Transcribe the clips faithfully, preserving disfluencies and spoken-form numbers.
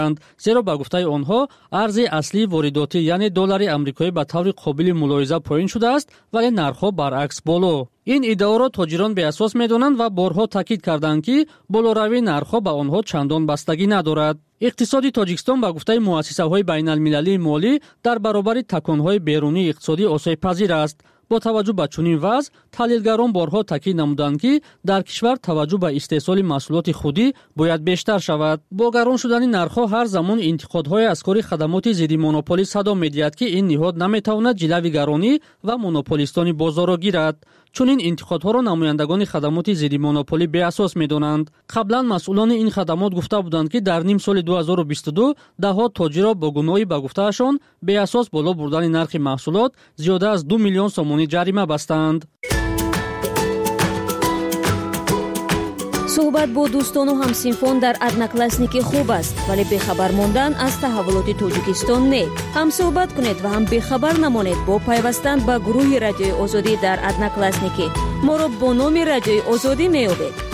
زیرا با گفته آنها ارز اصلی وارداتی یعنی دلار آمریکایی به طور قابل ملاحظه پایین شده است ولی نرخ‌ها برعکس بالا. این ادعا را تاجران به اساس می‌دانند و بارها تاکید کردند که بالاروی نرخ‌ها به آنها چندان بستگی ندارد. اقتصادی تاجیکستان با گفته مؤسسه‌های بین‌المللی مالی در برابر تکان‌های بیرونی اقتصادی آسیب‌پذیر است. با توجه به چنین وضع، تحلیلگران بارها تاکید نمودند که در کشور توجه به استحصال محصولات خودی باید بیشتر شود. با گران شدن نرخ‌ها هر زمان انتقادهای از کار خدمات ضد مونوپولی صدا می‌دهد که این نهاد نمی‌تواند جلوی گرانی و مونوپولیستان بازار را گیرد. چون این انتقادها را نمایندگان خدمات ضد مونوپولی به اساس می‌دانند. قبلا مسئولان این خدمات گفته بودند که در نیم سال دو هزار و بیست و دو ده‌ها تاجر با گناهی به گفتهشان به اساس بالا بردن نرخ محصولات زیاده از دو میلیون سومانی جریمه بستند. صحبت با دوستان و همسینفان در ادناکلاسنیکی خوب است ولی بخبر ماندن از تحولات تاجیکستان نه. هم صحبت کنید و هم بخبر نمانید با پیوستن به گروه رادیوی آزادی در ادناکلاسنیکی. ما را با نام رادیوی آزادی میابید.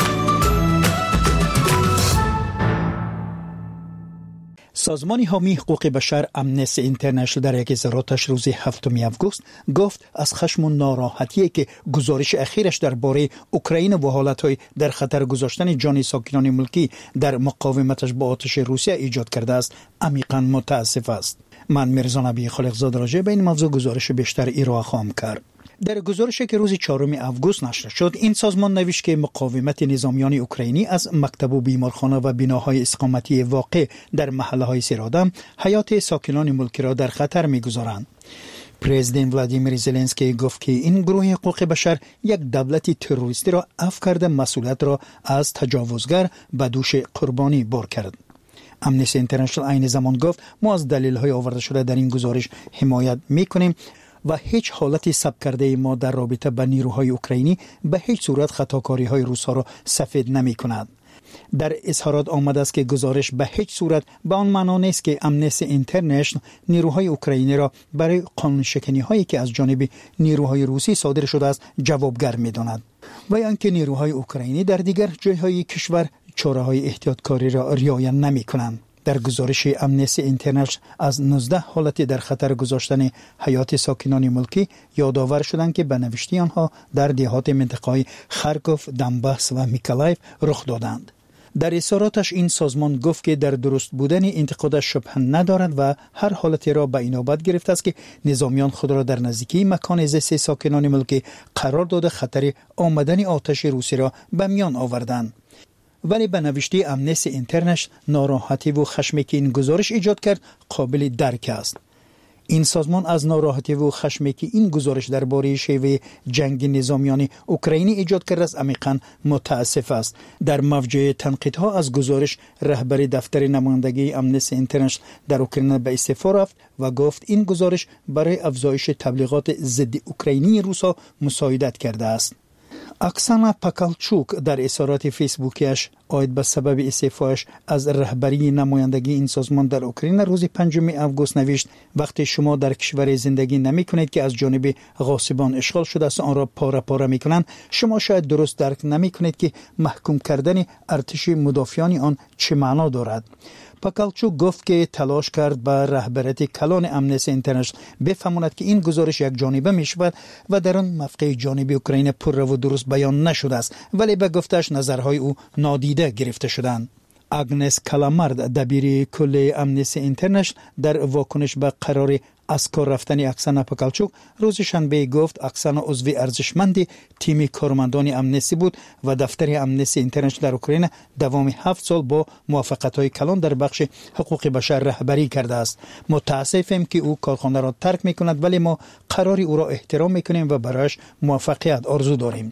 سازمان حامی حقوق بشر امنستی اینترنشنال در یک اظهاراتش روز هفتم آگوست گفت از خشم و ناراحتی که گزارش اخیرش درباره اوکراین و حالت‌های در خطر گذاشتن جان ساکنان ملکی در مقاومتش با آتش روسیه ایجاد کرده است عمیقاً متاسف است. من میرزا نبی خالقزاده راجع به این موضوع گزارش بیشتر ارائه خواهم کرد. در گزارشی که روز چهارم آگوست نشر شد این سازمان نوشت که مقاومت نظامیان اوکراینی از مکتب و بیمارخانه و بناهای اقامتی واقع در محله‌های سرادم حیات ساکنان ملک را در خطر می‌گذارند. پرزیدنت ولادیمیر زلنسکی گفت که این گروه حقوق بشر یک دولت تروریستی را عفو کرده مسئولیت را از تجاوزگر به دوش قربانی بار کرد. امنستی اینترنشنال این زمان گفت ما از دلایل آورده شده در این گزارش حمایت می‌کنیم و هیچ حالتی ثبت کرده ما در رابطه با نیروهای اوکراینی به هیچ صورت خطاکاری های روس‌ها را سفید نمی کند. در اظهارات آمده است که گزارش به هیچ صورت به آن معنا نیست که امنستی اینترنشنال نیروهای اوکراینی را برای قانون شکنی هایی که از جانب نیروهای روسی صادر شده است جوابگر می داند و یا اینکه نیروهای اوکراینی در دیگر جایهای کشور چاره های احتیاطکاری را رعایت نمی کنند. در گزارش امنستی اینترنشنال از نوزده حالت در خطر گذاشتن حیات ساکنان ملکی یادآور شدند که به نوشته آنها در دهات منطقه‌های خارکوف، دنباس و میکولایف رخ دادند. در اظهاراتش این سازمان گفت که در درست بودن انتقادش شبهه ندارد و هر حالتی را به اینابت گرفته است که نظامیان خود را در نزدیکی مکان زیست ساکنان ملکی قرار داده خطر آمدن آتش روسی را به میان آوردند. ولی به نوشته امنستی اینترنشنال ناراحتی و خشمی که این گزارش ایجاد کرد قابل درک است. این سازمان از ناراحتی و خشمی که این گزارش درباره شیوه جنگ نظامیان اوکراینی ایجاد کرده است عمیقاً متاسف است. در موجه تنقیدها از گزارش رهبر دفتر نمایندگی امنستی اینترنشنال در اوکراین به استعفا رفت و گفت این گزارش برای افزایش تبلیغات ضد اوکراینی روس‌ها مساعدت کرده است. اکسانا پاکالچوک در اظهارات فیسبوکیش عاید به سبب استعفایش از رهبری نمایندگی این سازمان در اوکراین روز پنجم آگوست نوشت وقتی شما در کشور زندگی نمی کنید که از جانب غاصبان اشغال شده است آن را پاره پاره می کنند شما شاید درست درک نمی کنید که محکوم کردن ارتش مدافعان آن چه معنا دارد. پاکالچوک گفت که تلاش کرد به رهبریت کلان امنستی اینترنشنال بفهماند که این گزارش یک جانبه می شود و در آن موقع جانب اوکراین پر و درست بیان نشده است ولی به گفتش نظرهای او نادیده گرفته شدند. آگنس کلامارد دبیر کل امنستی اینترنشنال در واکنش به قرار از کار رفتن اکسانا پاکالچوک روز شنبه گفت اکسانا عضو ارزشمند تیم کارمندان امنستی بود و دفتر امنستی اینترنشنال در اوکراین دوام هفت سال با موافقت‌های کلان در بخش حقوق بشر رهبری کرده است. متاسفم که او کارخانه را ترک می‌کند ولی ما قرار او را احترام می‌کنیم و برایش موفقیت آرزو داریم.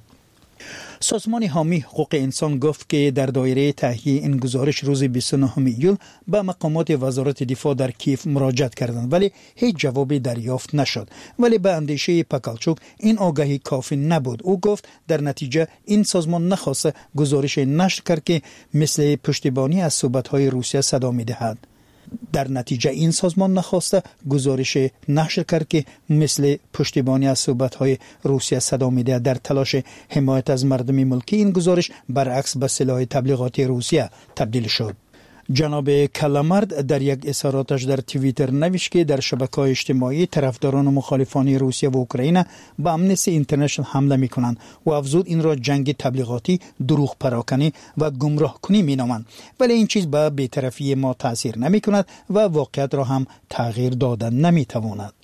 سازمان حامی حقوق انسان گفت که در دایره تهیه این گزارش روز بیست و نهم ایول به مقامات وزارت دفاع در کیف مراجعه کردند ولی هیچ جوابی دریافت نشد. ولی به اندیشه پاکالچوک این آگاهی کافی نبود. او گفت در نتیجه این سازمان نخواست گزارش نشر کرد که مثل پشتیبانی از صحبت‌های روسیه صدا می‌دهد. در نتیجه این سازمان نخواسته گزارش نشر کرد که مثل پشتیبانی از صحبت‌های روسیه صدا می‌دهد. در تلاش حمایت از مردم ملکی این گزارش برعکس به سلاح تبلیغاتی روسیه تبدیل شد. جناب کلامرد در یک اظهاراتش در توییتر نوشت که در شبکه‌های اجتماعی طرفداران و مخالفان روسیه و اوکراین به امنستی اینترنشنال حمله می‌کنند و افزود این را جنگ تبلیغاتی، دروغ پراکنی و گمراه کنی می‌نامند، ولی این چیز به بی‌طرفی ما تاثیر نمی‌کند و واقعیت را هم تغییر دادن نمی‌تواند.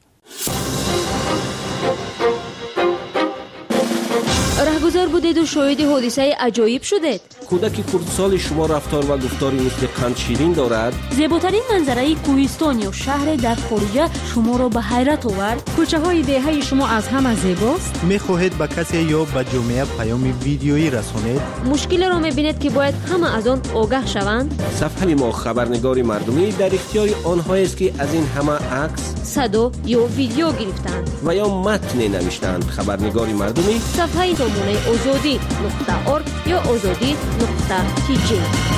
رهگذر بودید و شاهد حادثه عجایب شدید. کودک کردستان شما رفتار و گفتاری مثل قند شیرین دارد. زیباترین منظره کوهستان یا شهر در خارج شما را به حیرت آورد. کوچه های دهه شما از همه زیباست. میخواهید به کسی یا به جامعه پیام ویدیویی رسانید؟ مشکل را میبینید که باید همه از آن آگاه شوند. صفحه ما خبرنگار مردمی در اختیار آنهایی است که از این همه عکس، صدا یا ویدیو گرفتند و یا متن نوشتند. خبرنگار مردمی صفحه سامانه آزادی نقطه ارگ یا آزادی نقطه تی جی.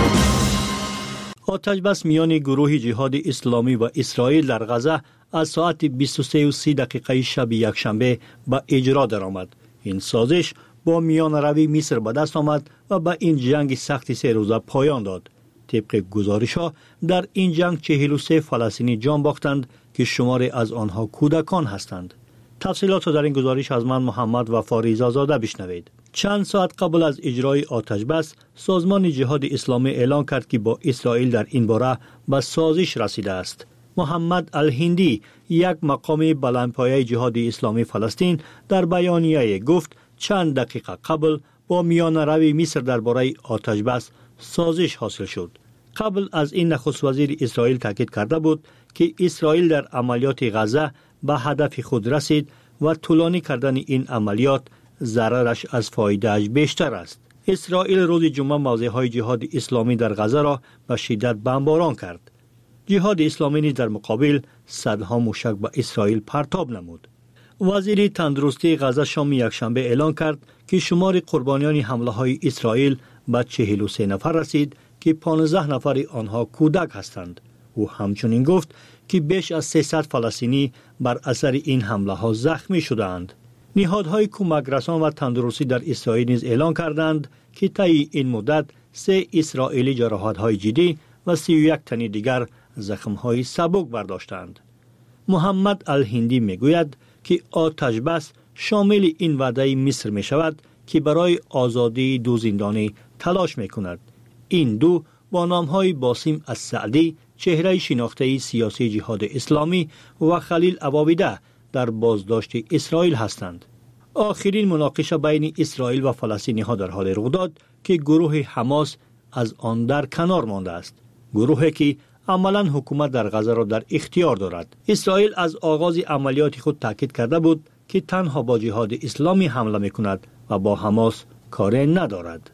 آتش بس میان گروه جهاد اسلامی و اسرائیل در غزه از ساعت بیست و سه و سی دقیقه شب یکشنبه به اجرا درآمد. این سازش با میان روی مصر به دست آمد و به این جنگ سخت سه روزه پایان داد. طبق گزارش‌ها در این جنگ چهل و سه فلسطینی جان باختند که شماری از آنها کودکان هستند. تفصیلات در این گزارش از من محمد وفا ریزازاده بشنوید. چند ساعت قبل از اجرای آتش بس، سازمان جهاد اسلامی اعلان کرد که با اسرائیل در این باره به سازش رسیده است. محمد الهندی، یک مقام بلندپایه جهاد اسلامی فلسطین، در بیانیه گفت چند دقیقه قبل با میان روی مصر درباره آتش بس سازش حاصل شد. قبل از این نخست وزیر اسرائیل تاکید کرده بود که اسرائیل در عملیات غزه به هدف خود رسید و طولانی کردن این عملیات ضررش از فایدهش بیشتر است. اسرائیل روز جمعه موضعهای جهاد اسلامی در غزه را به شدت بمباران کرد. جهاد اسلامی نیز در مقابل صدها موشک به اسرائیل پرتاب نمود. وزیر تندرستی غزه شام یکشنبه اعلان کرد که شمار قربانیان حمله های اسرائیل به چهل و سه نفر رسید که پانزده نفر آنها کودک هستند. او همچنین گفت که بیش از سیصد فلسطینی بر اثر این حمله ها زخمی شدند. نهادهای کمک رسان و تندرستی در اسرائیل نیز اعلان کردند که طی این مدت سه اسرائیلی جراحت‌های جدی و سی و یک تن دیگر زخم‌های سبک برداشتند. محمد الهندی میگوید که آتش بس شامل این وعده مصر می شود که برای آزادی دو زندانی تلاش می کند. این دو با نام‌های باسم السعدی، چهره شناخته سیاسی جهاد اسلامی، و خلیل عبابیده در بازداشت اسرائیل هستند. آخرین مناقشه بین اسرائیل و فلسطینی ها در حال رخ داد که گروه حماس از آن در کنار مانده است. گروهی که عملاً حکومت در غزه را در اختیار دارد. اسرائیل از آغاز عملیات خود تاکید کرده بود که تنها با جهاد اسلامی حمله می کند و با حماس کاری ندارد.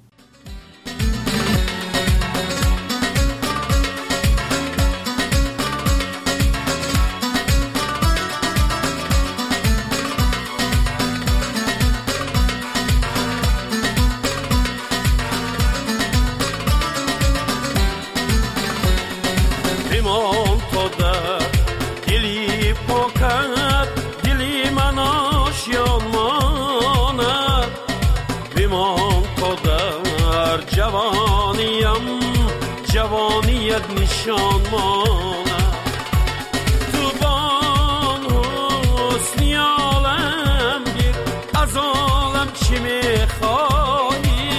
نشان مانه تو بان حسنی عالم گیر از عالم چی میخوایی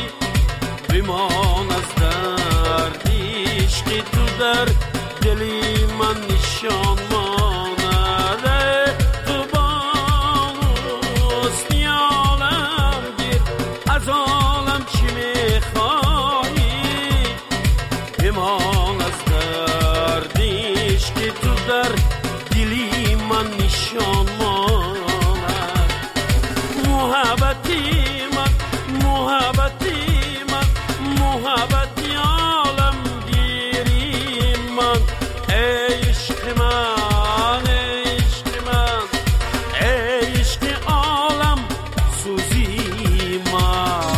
بمان از درد عشقی تو در دلی من نشان مانه تو بان حسنی عالم گیر از عالم چی میخوایی بمان در دلی من نشان ماند محبتی من محبتی من محبتی عالم گیری من عشق من عشق من عشق عالم سوزی من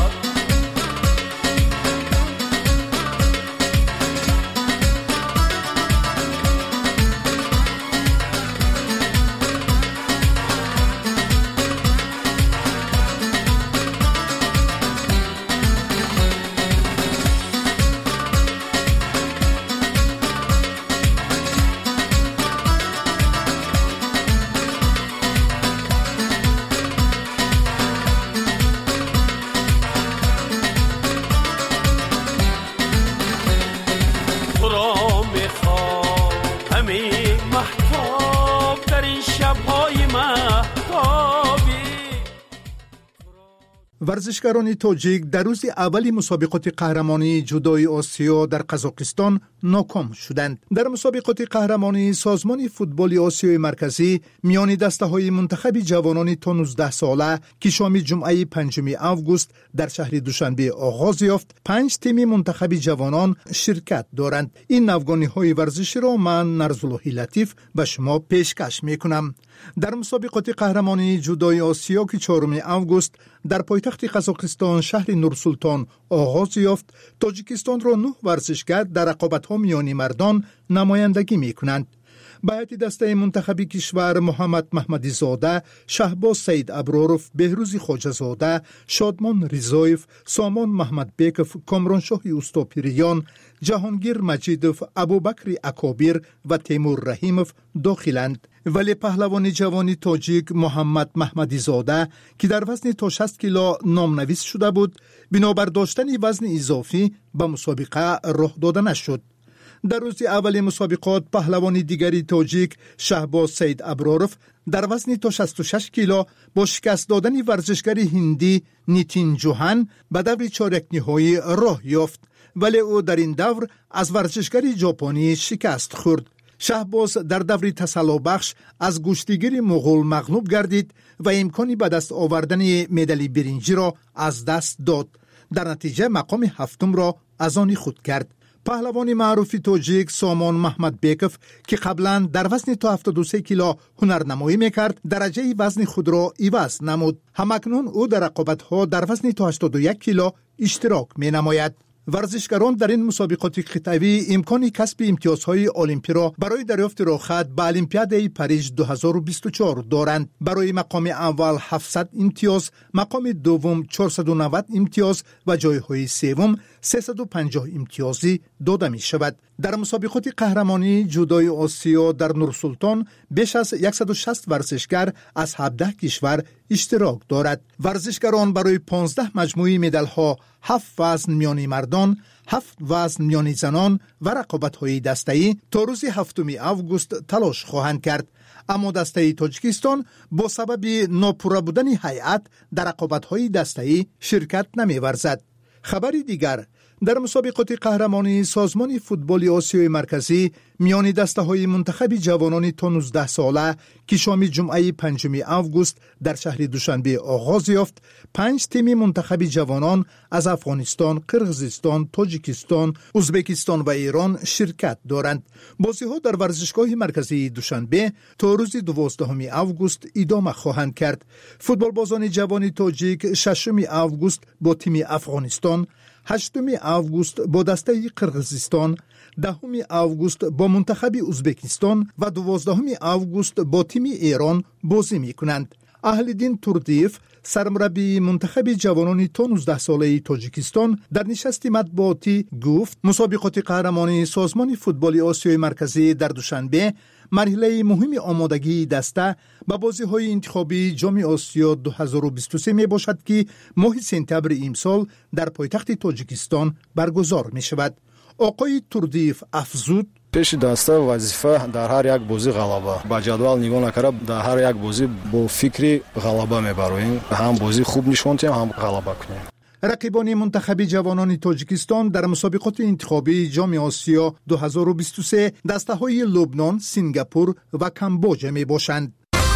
ورزشکاران تاجیک در روز اولی مسابقات قهرمانی جودوی آسیا در قزاقستان ناکام شدند. در مسابقات قهرمانی سازمان فوتبال آسیای مرکزی میان دسته‌های منتخب جوانان تا نوزده ساله که شام جمعه پنجم آگوست در شهر دوشنبه آغاز یافت، پنج تیم منتخب جوانان شرکت دارند. این نوگانی‌های ورزشی را من نرزاللهی لطیف به شما پیشکش می‌کنم. در مسابقات قهرمانی جودوی آسیا که چهارم آگوست در پایتخت قزاقستان شهر نورسلطان آغاز یافت، تاجیکستان را نه ورزشگر در رقابت‌ها میان مردان نمایندگی می‌کنند. به هیئت دسته منتخبی کشور محمد محمدی زاده، شهباز سید ابراروف، بهروز خواجه زاده، شادمان رضایف، سامان محمد بیکف، کامرانشاه اوستاپیریان، جهانگیر مجیدوف، ابوبکر اکابیر و تیمور رحیموف داخلند. ولی پهلوان جوانی تاجیک محمد محمدی زاده که در وزن تا شصت کیلو نامنویس شده بود، بنابر داشتن وزن اضافی به مسابقه راه داده نشد. در روز اول مسابقات پهلوان دیگری تاجیک شهباز سید ابراروف در وزن تا شصت و شش کیلو با شکست دادن ورزشگر هندی نیتین جوهان به دور چهارک نهایی راه یافت، ولی او در این دور از ورزشگر ژاپنی شکست خورد. شهباز در دور تسلا بخش از گشتیگیر مغول مغلوب گردید و امکانی به دست آوردن مدال برنجی را از دست داد. در نتیجه مقام هفتم را از آن خود کرد. پهلوان معروف تاجیک سامان محمد بیکف که قبلا در وزن تا هفتاد و سه کیلو هنرنمایی میکرد، درجه وزن خود را عوض نمود. همکنون او در رقابت‌ها در وزن تا هشتاد و یک کیلو اشتراک مینماید. ورزشکاران در این مسابقات خطوی امکان کسب امتیازهای المپی را برای دریافت راحت به المپیاد پاریس دو هزار و بیست و چهار دارند. برای مقام اول هفتصد امتیاز، مقام دوم چهارصد و نود امتیاز و جایهای سوم سیصد و پنجاه امتیازی داده می شود. در مسابقات قهرمانی جودوی آسیا در نورسلطان بیش از صد و شصت ورزشگر از هفده کشور اشتراک دارد. ورزشگران برای پانزده مجموعه مدال ها، هفت وزن میان مردان، هفت وزن میان زنان و رقابت‌های دسته‌ای تا روز هفتم آگوست تلاش خواهند کرد. اما دسته تاجیکستان با سبب ناپوره بودن هیئت در رقابت‌های دسته‌ای شرکت نمی‌ورزد. خبری دیگر، در مسابقات قهرمانی سازمان فوتبال آسیای مرکزی میان دسته‌های منتخب جوانان تا نوزده ساله که شام جمعه پنجم آگوست در شهر دوشنبه آغاز یافت، پنج تیم منتخب جوانان از افغانستان، قرقیزستان، تاجیکستان، ازبکستان و ایران شرکت دارند. بازی‌ها در ورزشگاه مرکزی دوشنبه تا روز دوازدهم آگوست ادامه خواهند کرد. فوتبالبازان جوان تاجیک ششم آگوست با تیم افغانستان، هشتم آگوست با دسته قرقیزستان، دهم آگوست با منتخب ازبکستان و دوازدهم آگوست با تیم ایران بازی می کنند. اهل‌دین توردیف، سرمربی منتخب جوانان تا نوزده ساله تاجیکستان، در نشست مطبوعاتی گفت مسابقات قهرمانی سازمان فوتبال آسیای مرکزی در دوشنبه مرحله مهم آمادگی دسته به بازی‌های انتخابی جام آسیا دو هزار و بیست و سه می باشد که ماه سپتامبر امسال در پایتخت تاجیکستان برگزار می شود. آقای توردیف افزود: پیش دسته وظیفه در هر یک بازی غلبه. با جدول نگاه نکرده در هر یک بازی با فکری غلبه میبریم. هم بازی خوب نشون دهیم هم غلبه کنیم. رقیبان منتخب جوانان تاجیکستان در مسابقات انتخابی جام آسیا دو هزار و بیست و سه دسته‌های لبنان، سنگاپور و کامبوجا می باشند.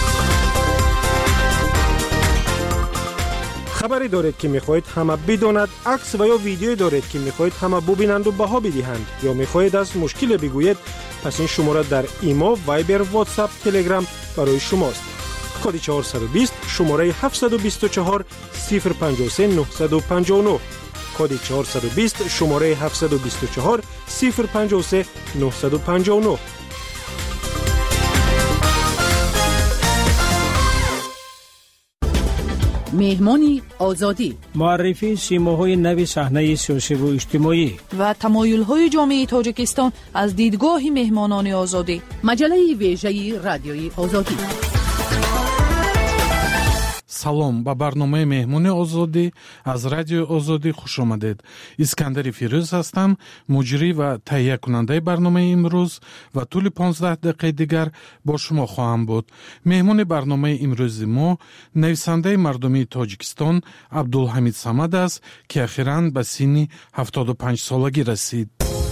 خبری دارید که میخواهید همه بداند، عکس و یا ویدیویی دارید که میخواهید همه ببینند و بها بدهند، یا میخواهید از مشکل بگویید، پس این شماره در ایما، وایبر، واتساپ، تلگرام برای شماست. کد چهارصد و بیست شماره هفتصد و بیست و چهار صفر پنجاه و سه نهصد و پنجاه و نه. کد چهارصد و بیست شماره هفتصد و بیست و چهار صفر پنجاه و سه نهصد و پنجاه و نه. مهمانی آزادی، معرفی سیماهای نوی صحنه سیاسی و اجتماعی و تمایل‌های جامعه تاجیکستان از دیدگاه مهمانان آزادی. مجله ویژه رادیوی آزادی. салом ба барномаи меҳмони озодӣ аз радиои озодӣ хуш омадед. искандари фирӯз ҳастам, муҷрӣ ва таҳиякунандаи барномаи имрӯз ва тӯли понздаҳ дақиқаи дигар бо шумо хоҳам буд. меҳмони барномаи имрӯзи мо нависандаи мардумии Тоҷикистон Абдулҳамид Самад аст, ки ахиран ба синни ҳафтоду панҷсолагӣ расид.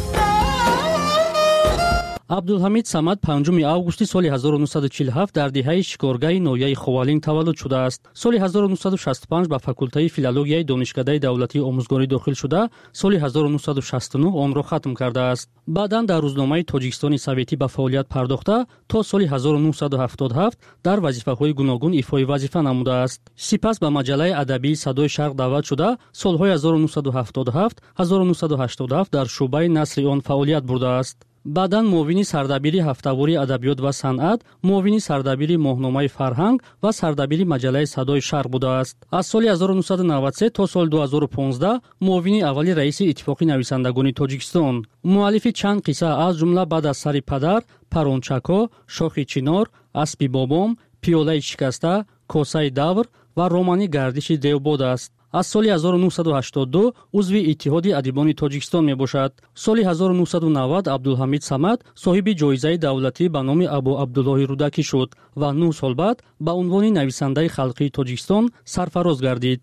абдулҳамид самад панҷуми августи соли ҳазору нуҳсаду чилу ҳафт дар диҳаи шикоргаҳи ноҳияи Ховалин таваллуд шудааст. Соли ҳазору нуҳсаду шасту панҷ ба факултаи филологияи донишкадаи давлатии омӯзгорӣ дохил шуда, соли ҳазору нуҳсаду шасту нӯҳ онро хатм кардааст. баъдан дар рӯзномаи Тоҷикистони Советӣ ба фаъолият пардохта, то соли ҳазору нуҳсаду ҳафтоду ҳафт дар вазифаҳои гуногун ифои вазифа намудааст. Сипас ба маҷаллаи адабии Садои Шарқ даъват шуда, солҳои ҳазору нуҳсаду ҳафтоду ҳафт - ҳазору нуҳсаду ҳаштоду ҳафт дар шуъбаи насри он фаъолият бурдааст. баъдан муовини сардабири ҳафтавории адабиёт ва санъат, муовини сардабири моҳномаи фарҳанг ва сардабири маҷаллаи Садои Шарқ будааст. аз соли ҳазору нуҳсаду навадцать се то соли ду ҳазору понздаҳ муовини аввали раиси Иттифоқи нависандагони Тоҷикистон. муаллифи чанд қисса аз ҷумла баъд аз сари падар, Парончако, Шохи чинор, Аспи бобом, Пиёлаи шикаста, Косаи давр ва романи Гардиши девбод аст. аз соли ҳазору нуҳсаду ҳаштоду ду узви Иттиҳоди адибони Тоҷикистон мебошад. соли ҳазору нуҳсаду навад Абдулҳамид Самад соҳиби ҷоизаи давлатӣ ба номи Абу Абдуллоҳи Рудакӣ шуд ва нӯҳ сол баъд ба унвони нависандаи халқии Тоҷикистон сарфароз гардид.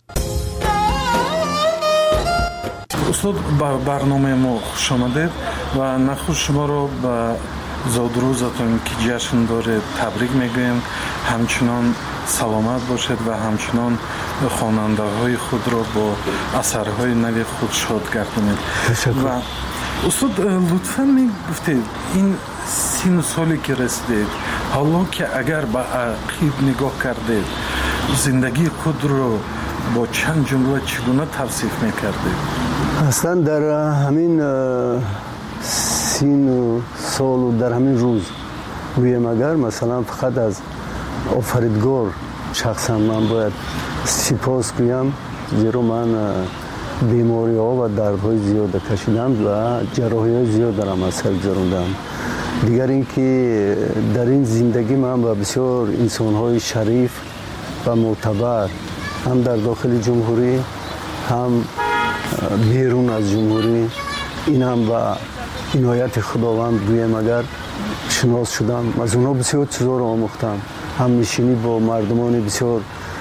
устод, ба барномаи мо хуш омадед ва нахуш шуморо ба зодрӯзатон ки ҷашн доред табрик мегӯем. ҳамчунон саломат бошед ва ҳамчунон хонандаҳои худро бо асарҳои нави худ шод гардонед. ва устод, лутфан мегуфтед ин сину соле ки расидед, ҳоло ки агар ба ақиб нигоҳ кардед, зиндагии худро бо чанд ҷумла чӣ гуна тавсиф мекардед? аслан дар ҳамин сину солу дар ҳамин рӯз гӯем, агар масалан фақат аз офаридгор шахсан ман бояд сипос гӯям, зеро ман бемориҳо ва дардҳои зиёда кашидам ва ҷарроҳиҳои зиёд дарам аз сар гузарондам. дигар ин ки дар ин зиндагӣ ман ба бисёр инсонҳои шариф ва мӯътабар ҳам дар дохили ҷумҳурӣ ҳам берун аз ҷумҳурӣ, инам ба инояти худованд гӯем агар шинос шудам. аз онҳо бисёр чизҳоро омӯхтам, ҳамнишинӣ бо мардумони бисёр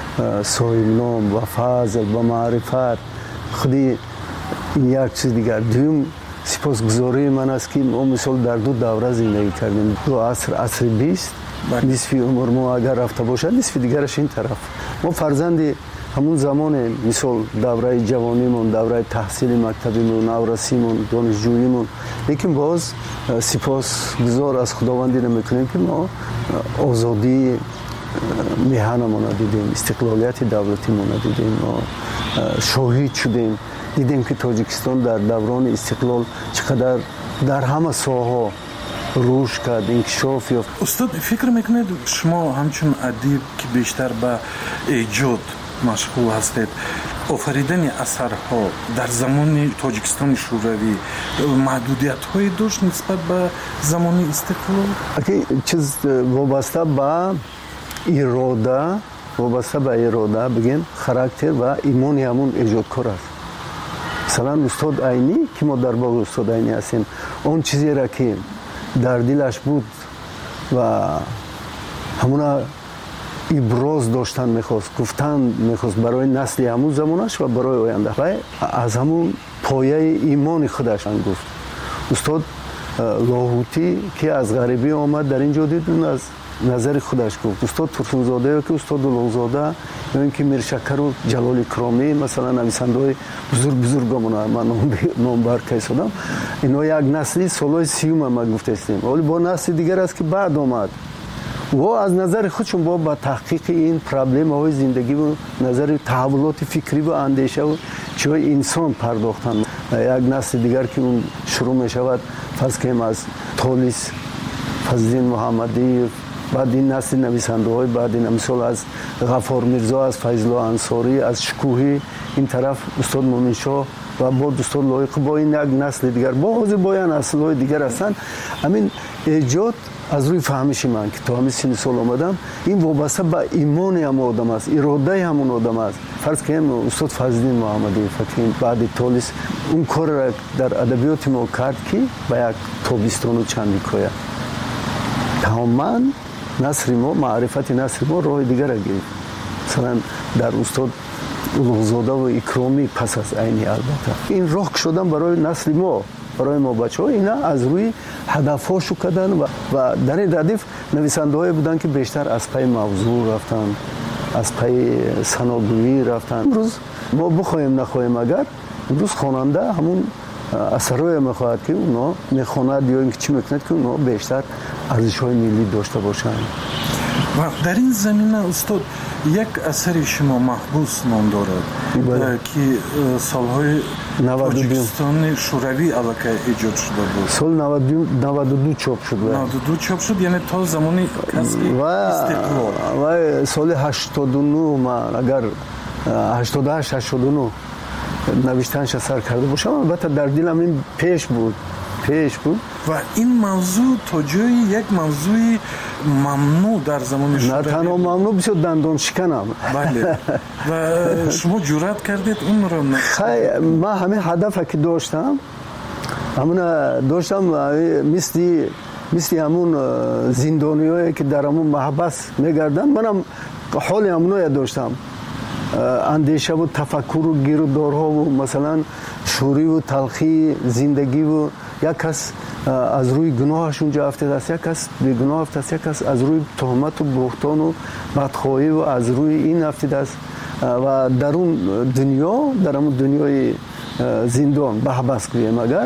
соҳибном ва фазл ва маърифат. худи ин як чиз дигар. дуюм сипосгузории ман аст ки мо мисол дар ду давра зиндагӣ кардем. ду аср, асри бист, нисфи умр мо агар рафта бошад, нисфи дигараш ин тараф. мо фарзанди ҳамун замоне, мисол давраи ҷавонимон, давраи таҳсили мактабимон, наврасимон, донишҷӯимон. лекин боз сипосгузор аз худовандӣ намекунем ки мо озодии меҳанамона дидем, истиқлолияти давлатимона дидем, мо шоҳид шудем, дидем ки Тоҷикистон дар даврони истиқлол чӣ қадар дар ҳама соҳаҳо рушд кард, инкишоф ёфт. устод, фикр мекунед шумо ҳамчун адиб ки бештар ба эҷод машғул ҳастед, офаридани асарҳо дар замони Тоҷикистони шӯравӣ маҳдудиятҳое дошт нисбат ба замони истиқлол? чиз вобаста ба ирода, вобаста ба ирода бигем характер ва имони ҳамун эҷодкор аст. масалан устод Айнӣ ки мо дар боғи устод Айнӣ ҳастем, он чизеро ки дар дилаш буд ва ҳамуна иброз доштан мехост, гуфтан мехост барои насли ҳамун замонаш ва барои оянда, ва аз ҳамун пояи имони худаш гуфт. устод Лоҳутӣ ки аз ғарибӣ омад дар ин ҷо дид, аз назари худаш гуфт. устод Турсунзодаё ки устод Улуғзода, ё ин ки Миршакару Ҷалоли Кромӣ, масалан нависандаҳои бузург бузургамона ман номбар кайсодам, инҳо як насли солҳои сиюма ма гуфтастем. вале бо насли дигар аст ки баъд омад. во аз назари худшон бо ба таҳқиқи ин проблемаҳои зиндагиву назари таҳаввулоти фикриву андешаву чиҳои инсон пардохтанд. як насли дигар ки он шурӯъ мешавад, фарз кунем аз Толис Фазлиддин Муҳаммадиев, баъд ин насли нависандаҳои баъд ин мисол аз Ғаффор Мирзо, аз Файзулло Ансорӣ, аз Шукӯҳӣ, ин тараф устод Муъминшоҳ ва бо устод Лоиқӣ, бо ин як насли дигар, бо ҳозир бо як наслҳои дигар ҳастанд. ҳамин ایجاد از روی فهمش من که تو همین سن سال آمدم این وابسته به ایمان هم آدم است، اراده همون آدم است. فرض کنیم استاد فضلالدین محمدی فکرین بعد تالیس اون کار را در ادبیات ما کرد که با یک تابستان و چندیکای تماما نصر ما معرفت نصر ما راه دیگر را گرفت. مثلا در استاد اولوغزاده و اکرامی پس از عینی البته این راه شدن برای نسل ما، برای ما بچه ها اینا از روی هدف هاشو کردن و, و در این ردیف نویسنده های بودن که بیشتر از پای موضوع رفتن، از پای سناگویی رفتن. امروز ما بخوایم نخواهیم اگر امروز خواننده همون اثرهای میخواهد که اونا میخواند یا اینکه چی میکند که اونا بیشتر ارزش های ملی داشته باشند. و در این زمینه استاد یک اثر شما محبوس نام دارد که سالهای تاجیکستان شوروی علاقه ایجاد شده بود. سال نود و دو چاپ شد. نود و دو چاپ شد یعنی تا زمانی کسب استقلال. و سال هشتاد و نه من اگر هشتاد و هشت هشتاد و نه نوشتنش اثر کرده باشم البته در دلم این پیش بود پیش بود و این موضوع تا جایی یک موضوع ممنوع در زمان شوروی. نه تنها ممنوع بسیار دندان شکنم. بله و شما جرأت کردید اون رو؟ خیلی من همه هدف که داشتم همون داشتم مثل مثل همون زندانیایی که در همون محبس میگردن منم حال همونو داشتم. اندیشه و تفکر و گیرودارها و مثلا شوری و تلخی زندگی و یک کس از روی گناهش اونجا افتاده است، یک کس به گناه افتاده است، یک کس از روی تهمت و بهتان و بدخواهی و از روی این افتاده است و در اون دنیا در اون دنیای زندان بحبس کنیم اگر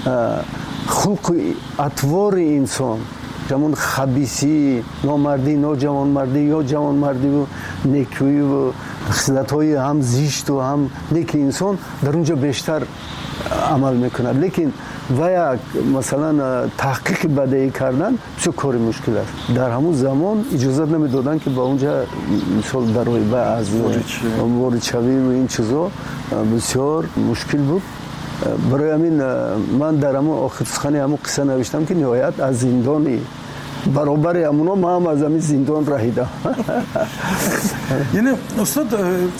خلق اطوار انسان جمون خبیثی نامردی ناجوانمردی یا جوانمردی و نیکی و خصلت‌های هم زشت و هم نیک انسان در اونجا بیشتر عمل میکند. لیکن و یک مثلا تحقیق بدیهی کردن بسیار کار مشکل است. در همون زمان اجازه نمیدادن که با اونجا مثال در روی از وارد شوی و این چیزا بسیار مشکل بود. برای همین من در همون آخر سخن همون قصه نوشتم که نهایت از زندانی برابر همونا ما هم از همین زندان رهیدم. یعنی استاد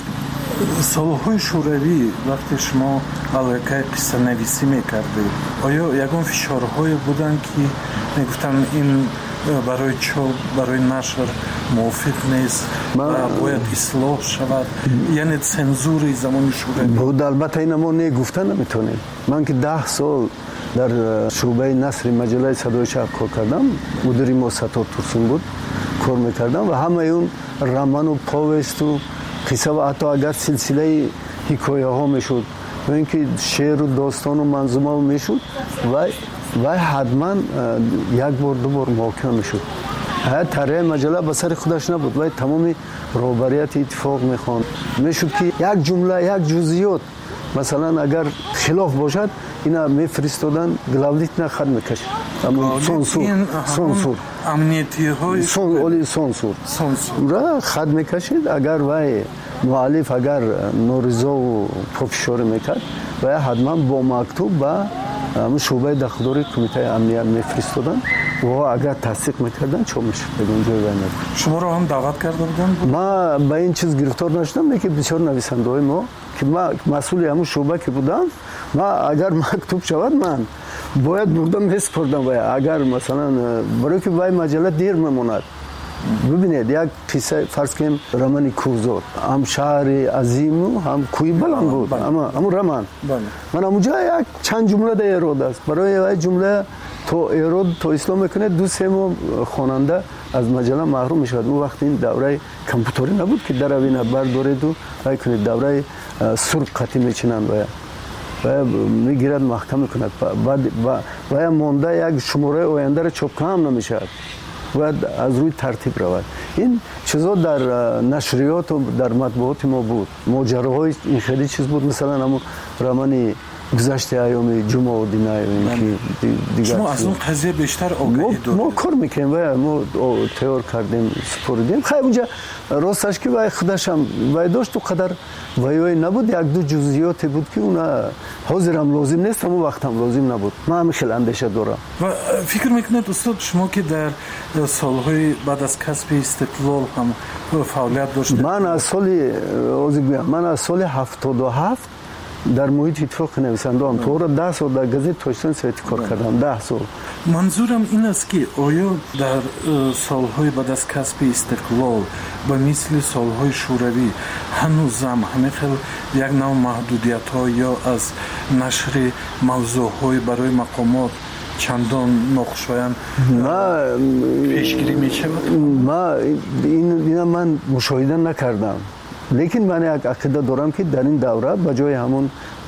سالهای شوروی وقتی شما علاقه قصه نویسی میکردید آیا یکان فشارهای بودن که میگفتن این برای چاپ برای نشر موافق نیست و باید اصلاح شود یعنی سنزوری زمان شوروی بود؟ البته این ما نگفتن نمیتونیم. من که ده سال در شعبه نصر مجله صدای شهر کار کردم، مدیری ما ستاد ترسون بود کار میکردم و همه اون رمان و پاوست و قصه و حتی اگر سلسله حکایه ها میشد و اینکه شعر و داستان و منظومه میشد و و حتما یک بار دو بار موقع میشد. هر طرح مجله به سر خودش نبود و تمام رهبریت اتفاق میخوان میشد که یک جمله یک جزئیات مثلا اگر خلاف باشد اینا میفرستادن گلاولیت نه خط میکشید اما سانسور سانسور امنیتی های سون اولی سانسور را خط میکشید اگر وای مؤلف اگر نورزا و پافشار میکرد و حتما با مکتوب با همون شعبه داخلی کمیته امنیت میفرستادن و اگر تصدیق میکردن چه میشد اونجا وای. شما رو هم دعوت کرده بودن؟ ما به این چیز گرفتار نشدم که بسیار نویسنده های ما که ما مسئول همون شعبه که بودم ما اگر مکتوب شود من باید بردم میسپردم و اگر مثلا برای که وای مجله دیر میموند. ببینید یک قصه فرض کنیم رمان کوزور هم شهر عظیم و هم کوی بلند بود اما همون رمان من اونجا یک چند جمله در ایراد است برای یک جمله تو ایراد تو اسلام میکنه دو سه ماه خواننده از مجله محروم میشد. اون وقت این دوره کامپیوتری نبود که در اوینه بردارید و وای کنید دوره سرب قطعی میچینند و و میگیرد محکم میکند بعد و مونده یک شماره آینده را چاپ کم نمیشد و از روی ترتیب رود. این چیزا در نشریات و در مطبوعات ما بود. ماجراهای این خیلی چیز بود مثلا همون رمان گذشته ایام جمعه و دینای اینکه دیگه شما از اون قضیه بیشتر آگاهی دارید. ما کار میکنیم و ما تئور کردیم سپردیم. خیلی اونجا راستش که وای خودش هم وای داشت تو قدر وای نبود، یک دو جزئیاتی بود که اونا حاضرم لازم نیست، اما وقتم لازم نبود. من هم خیلی اندیشه دارم. و فکر میکنید استاد شما که در سالهای بعد از کسب استقلال هم فعالیت داشتید؟ من از سال من از سال هفتاد و هفت در محیط اتفاق نویسنده هم تو را ده سال در گزیت تاجستان سویتی کار کردم. ده سال. منظورم این است که آیا در سالهای بعد از کسب استقلال به مثل سالهای شوروی هنوز هم همه خیل یک نوع محدودیت ها یا از نشر موضوع های برای مقامات چندان ناخوشایند پیشگیری می شود؟ ما این, این من مشاهده نکردم، لیکن من یک عقیده دارم که در این دوره به جای همون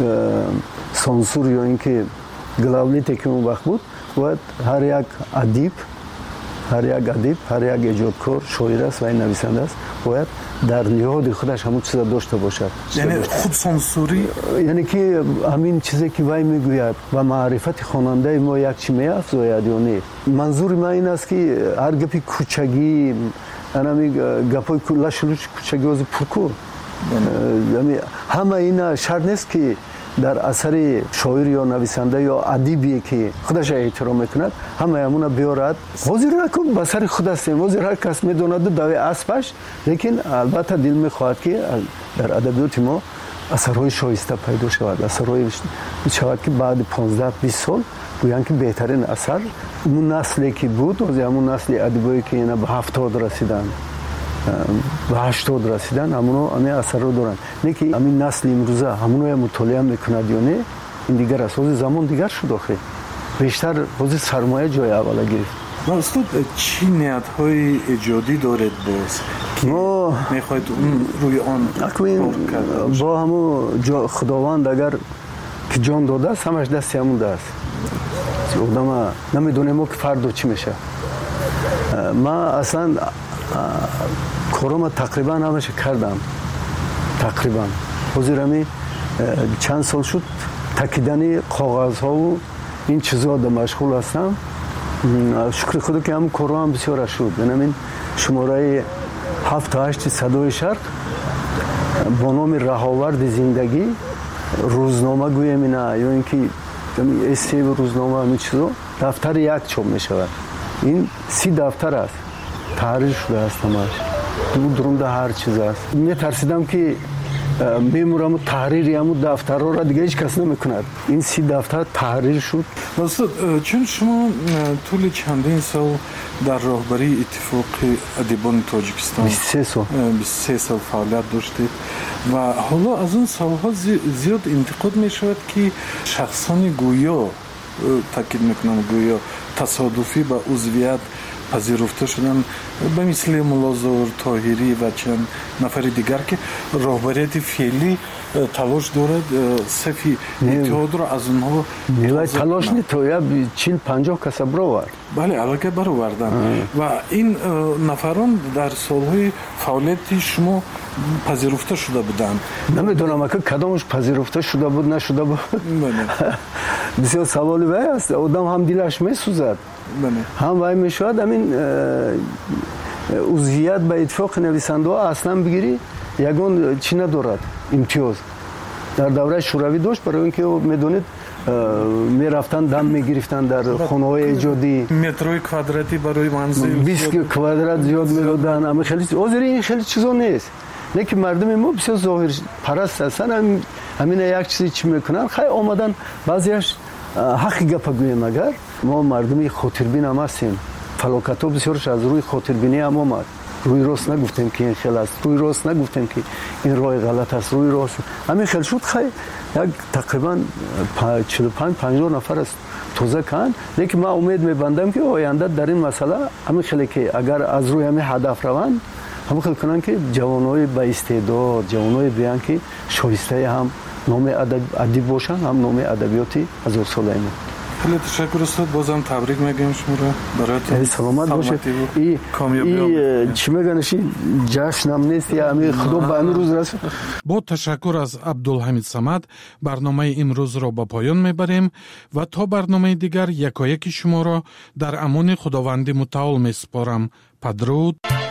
سانسور یا اینکه گلاولیتی که اون وقت بود باید هر یک ادیب هر یک ادیب هر یک ایجادکار شاعر است و این نویسنده است باید در نهاد خودش همون چیزا داشته باشد. یعنی خود سانسوری، یعنی که همین چیزی که وای میگوید و معرفت خواننده ما یک چی میافزاید یا نه. منظور من این است که هر گپی کوچگی انمی گپای لاشلوش کوچگی از پرکو یعنی همه اینا شرط نیست که در اثر شاعر یا نویسنده یا ادیبی که خودش احترام میکند همه همون بیارد. حاضر نکن به سر خود است، حاضر هر کس میدوند دوی اسبش، لیکن البته دل میخواهد که در ادبیات ما اثرهای شایسته پیدا شود، اثرهای شود که بعد پانزده بیست سال گویند که بهترین اثر اون نسلی که بود از همون نسل ادیبایی که اینا به هفتاد رسیدن به هشتاد رسیدن همونو همین اثر رو دارن. نه که همین نسل امروزه همونو مطالعه میکند یا نه این دیگر است. از زمان دیگر شد آخه بیشتر از سرمایه جای اول گرفت. و استاد چی نیت‌های ایجادی دارید باز که ما میخواید روی آن با همون خداوند اگر که جان داده است همش دست همون دست آدم نمیدونیم که فردا چی میشه. ما اصلا کارم تقریبا همش کردم تقریبا حضور همی چند سال شد تکیدن کاغذ ها و این چیزها در مشغول هستم. شکر خدا که هم کارم هم بسیار شد. یعنی شماره هفت هشت صدای شرق با نام رهاورد زندگی روزنامه گویم اینا یا اینکه استی و روزنامه همین چیزا دفتر یک چاپ می شود. این سی دفتر است تحریر شده است همش دو درونده هر چیز است. می ترسیدم که میمورم تحریری همون دفترها را دیگه هیچ کس نمیکند. این سی دفتر تحریر شد. استاد چون شما طول چندین سال در راهبری اتفاق ادیبان تاجیکستان بیست و سه سال بیست و سه سال فعالیت داشتید و حالا از اون سالها زیاد انتقاد می شود که شخصان گویا تاکید میکنم گویا تصادفی به عضویت پذیرفته شدن به مثل ملازور طاهری و چند نفر دیگر که راهبریت فعلی تلاش دارد صفی اتحاد را از اونها نه تلاش نه تو یا چهل پنجاه کس برآورد. بله البته برآوردن و این نفران در سالهای فعالیت شما پذیرفته شده بودند. نمیدونم که کدامش پذیرفته شده بود نشده بود. بسیار سوالی وای است. آدم هم دلش میسوزد هم وای میشود. همین عضویت به اتفاق نویسنده ها اصلا بگیری یگان چی ندارد امتیاز در دوره شوروی داشت برای اینکه میدونید میرفتن دم میگرفتن در خانه های ایجادی متروی کوادراتی برای منزل بیست کوادرات زیاد میدادن. اما خیلی حاضر این خیلی چیزا نیست. نه که مردم ما بسیار ظاهر پرست هستن. همین یک چیزی چی میکنن خیلی آمدن بعضیش حقی گپ گویم. اگر ما مردمی خاطربین هم هستیم فلاکت ها بسیارش از روی خاطربینی هم آمد. روی راست نگفتیم که این خیلی است، روی راست نگفتیم که این راه غلط است، روی راست همین خیلی شد. خیلی یک تقریبا چهل و پنج پنجاه نفر است توزه کن. لیکن من امید میبندم که آینده در این مسئله همین خیلی که اگر از روی همین هدف روند همین خیلی کنن که جوانای با استعداد جوانای بیان که شایسته هم نام ادب باشن هم نام ادبیاتی هزار ساله ما. خیلی تشکر استاد. بازم تبریک میگم شما رو براتون. سلامت باشید. این کامیابی چی میگنشی جشنم نیست یا می خدا به امروز رسید. با تشکر از عبدالحمید صمد برنامه امروز را به پایان میبریم و تا برنامه دیگر یکایک شما را در امان خداوند متعال میسپارم. بدرود.